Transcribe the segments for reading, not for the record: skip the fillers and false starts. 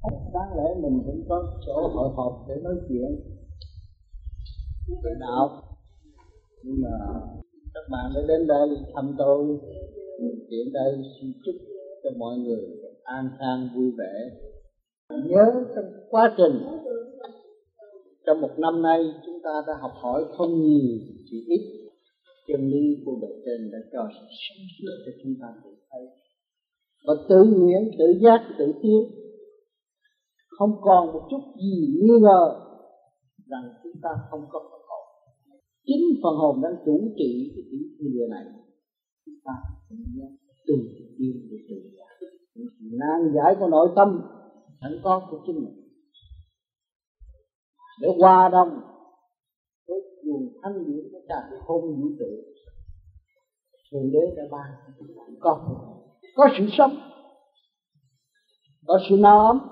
Đáng lẽ mình cũng có chỗ hội họp để nói chuyện về đạo, nhưng mà các bạn đã đến đây thăm tôi, tiện đây xin chúc cho mọi người an khang vui vẻ. Nhớ trong quá trình trong một năm nay chúng ta đã học hỏi không nhiều chỉ ít, chân lý của bề trên đã cho sự sáng suốt cho chúng ta tự thấy và tự nguyện, tự giác, tự tiến, không còn một chút gì nghi ngờ rằng chúng ta không có phần hồn. Chính phần hồn đang chủ trị cái tiểu thiên địa này. Chúng ta cũng tự tiên và tự giải những sự nan giải của nội tâm sẵn có của chính mình, để hòa đồng với nguồn thanh điển của cả không vũ trụ. Thượng Đế đã ban có sự sống, có sự no ấm,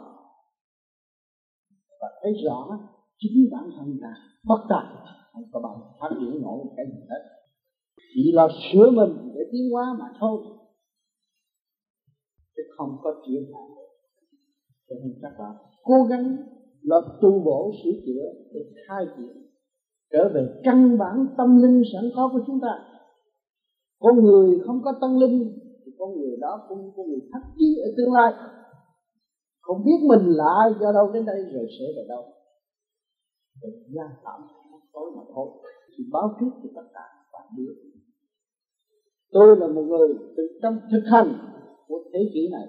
và thấy rõ chính bản thân ta bất tài, không có bằng phát triển nổi một cái gì hết, chỉ là sửa mình để tiến hóa mà thôi, chứ không có chuyện nào. Cho nên các bạn cố gắng là tu bổ sửa chữa để khai triển trở về căn bản tâm linh sẵn có của chúng ta. Con người không có tâm linh thì con người đó cũng có người thất chí ở tương lai, không biết mình là ai, do đâu đến đây rồi sẽ về đâu. Mình gian tạm tối mà thôi, thì báo trước cho tất cả các bạn biết. Tôi là một người trong thực hành của thế kỷ này,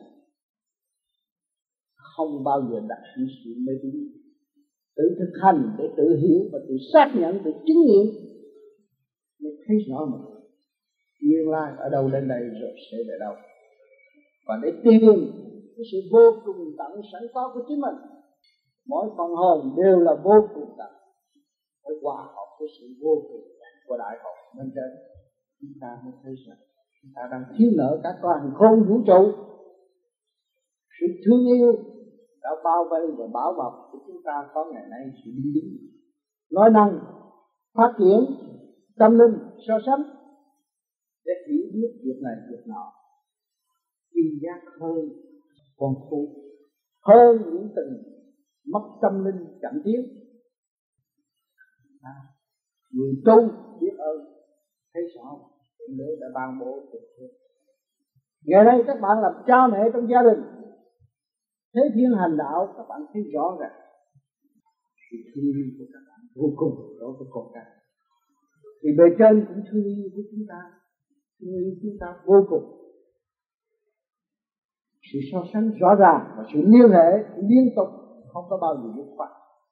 không bao giờ đặt những sự mê tín, tự thực hành để tự hiểu và tự xác nhận, tự chứng nghiệm, để thấy rõ mình nguyên lai ở đâu đến đây rồi sẽ về đâu, và để tìm cái sự vô cùng tận sẵn có của chính mình. Mỗi phần hồn đều là vô cùng tận, phải hòa hợp với sự vô cùng tận của đại hồn bên trên. Chúng ta mới thấy rằng chúng ta đang thiếu nợ các con khôn vũ trụ. Sự thương yêu đã bao vây và bảo bọc của chúng ta có ngày nay sự đi đứng, nói năng, phát triển tâm linh, so sánh để hiểu biết việc này việc nọ, chuyên giác hơn con phu, hơn những tình mất tâm linh chậm tiến. Người tu biết ơn, thấy rõ Thượng Đế đã ban bố tình thương. Ngày nay các bạn làm cha mẹ trong gia đình, thế thiên hành đạo, các bạn thấy rõ ràng sự thương yêu của các bạn vô cùng đối với con cái. Thì bề trên cũng thương yêu của chúng ta, thương yêu chúng ta vô cùng. Sự so sánh rõ ràng và sự liên hệ liên tục, không có bao giờ dứt khoát.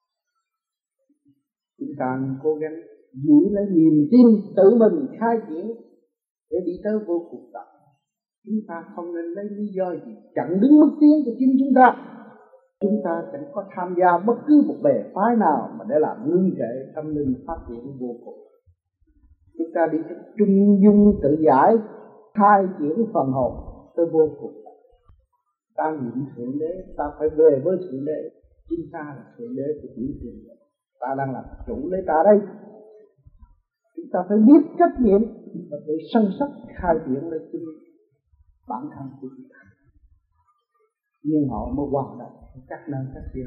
Chúng ta cố gắng giữ lấy niềm tin tự mình khai triển để đi tới vô cùng tận. Chúng ta không nên lấy lý do gì chặn đứng bước tiến của chính chúng ta. Chúng ta chẳng có tham gia bất cứ một bè phái nào mà để làm ngưng trệ tâm linh phát triển vô cùng. Chúng ta đi trung dung tự giải, khai triển phần hồn tới vô cùng. Ta niệm Thượng Đế, ta phải về với Thượng Đế. Chính ta là Thượng Đế của tiểu thiên địa. Ta đang làm chủ lấy ta đây. Chúng ta phải biết trách nhiệm và tự săn sóc khai triển lấy chính bản thân của chúng ta. Nhưng họ mới hoàn thành các nơi các việc.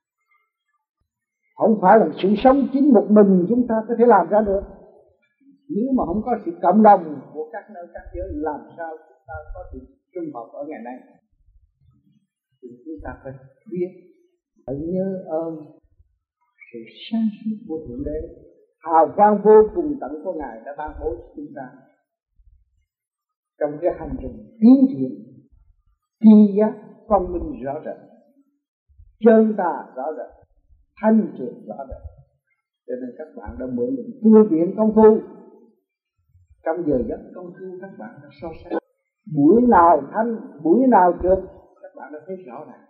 Không phải là sự sống chính một mình chúng ta có thể làm ra được. Nếu mà không có sự cộng đồng của các nơi các giới, làm sao chúng ta có sự trung hợp ở ngày nay? Thì chúng ta phải biết, phải nhớ ơn sự sáng suốt của Thượng Đế, hào quang vô cùng tận của Ngài đã ban bố cho chúng ta trong cái hành trình tiến triển tri giác phong minh rõ rệt, chân ta rõ rệt, thanh trường rõ rệt. Cho nên các bạn đã mượn được phương tiện công phu. Trong giờ giấc công phu các bạn đã so sánh buổi nào thanh, buổi nào trượt, các bạn đã thấy rõ ràng.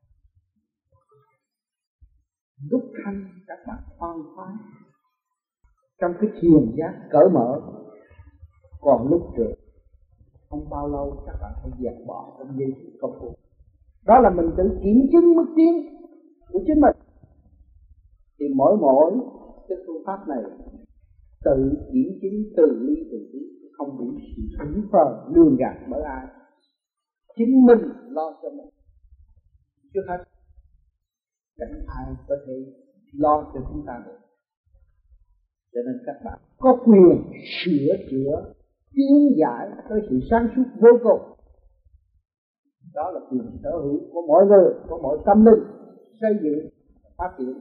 Lúc thanh các bạn khoan khoái trong cái thiền giác cởi mở, còn lúc trượt không bao lâu các bạn phải dẹp bỏ trong giây phút công phu. Đó là mình tự kiểm chứng mức tiến của chính mình. Thì mỗi cái phương pháp này tự kiểm chứng, tự lý tự tí, không bị sự thử phờ lường gạt bởi ai. Chính mình lo cho mình trước hết. chẳng ai có thể lo cho chúng ta được. Cho nên các bạn có quyền sửa chữa, tiến giải tới sự sáng suốt vô cùng. Đó là quyền sở hữu của mọi người, của mọi tâm linh xây dựng, phát triển.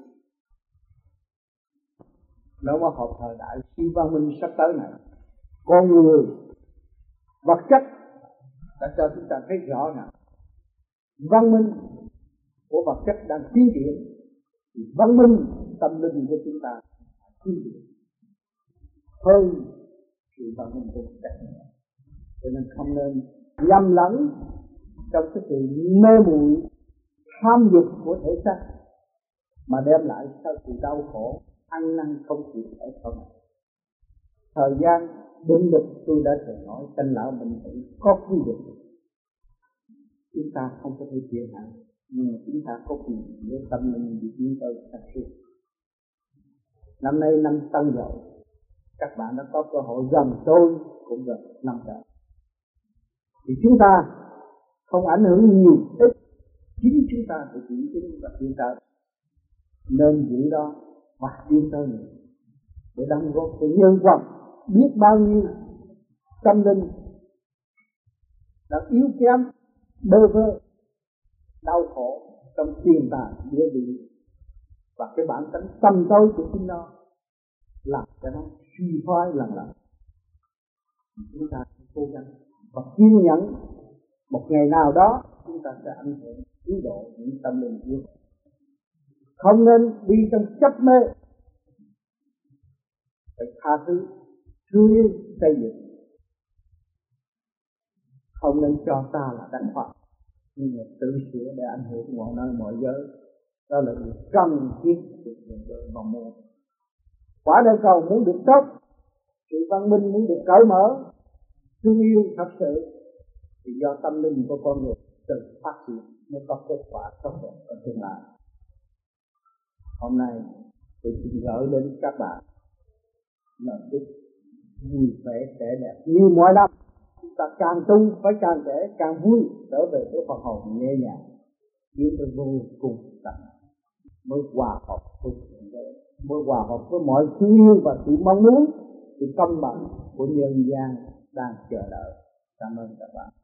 Nếu mà học thời đại siêu văn minh sắp tới này, con người, vật chất đã cho chúng ta thấy rõ ràng văn minh của vật chất đang tiến triển, thì văn minh tâm linh của chúng ta tiến triển hơn sự văn minh của vật chất. Cho nên không nên nhầm lẫn trong cái sự mê muội tham dục của thể xác mà đem lại sau sự đau khổ ăn năn không chịu ở sau này. Thời gian định lực tôi đã từng nói Tranh Lão Bình Tử có quy định, chúng ta không có thể tiến hạn, nhưng chúng ta có quyền với tâm linh để tiến tới sáng suốt. Năm nay năm Tân Dậu, các bạn đã có cơ hội gần tôi cũng gần năm trời, thì chúng ta không ảnh hưởng nhiều, ít chính chúng ta phải chuyển chính và tiến tới, nên giữ đó và tiến tới nữa để đóng góp cái nhân vật biết bao nhiêu tâm linh đã yếu kém, bơ vơ, đau khổ trong tiền tài địa vị và cái bản tính tâm tối của chính nó, làm cho nó suy thoái lần lần. Chúng ta cố gắng và kiên nhẫn, một ngày nào đó chúng ta sẽ ảnh hưởng cứu độ những tâm linh yếu. Không nên đi trong chấp mê, phải tha thứ, thương yêu, xây dựng. Không nên cho ta là đắc Phật, nhưng mà tự sửa để ảnh hưởng mọi nơi mọi giới. Đó là điều cần thiết của người đời mong muốn. Quả địa cầu muốn được tốt, sự văn minh muốn được cởi mở, thương yêu thật sự, thì do tâm linh của con người tự phát triển mới có kết quả tốt đẹp ở tương lai. Hôm nay tôi xin gửi đến các bạn lời chúc vui vẻ trẻ đẹp như mọi năm. Chúng ta càng tu phải càng trẻ càng vui, trở về với phần hồn nhẹ nhàng, tiến tới vô cùng tận, mới hòa hợp với thượng đế, mới hòa hợp với mọi thương yêu và sự mong muốn, sự công bằng của nhân gian đang chờ đợi. Cảm ơn các bạn.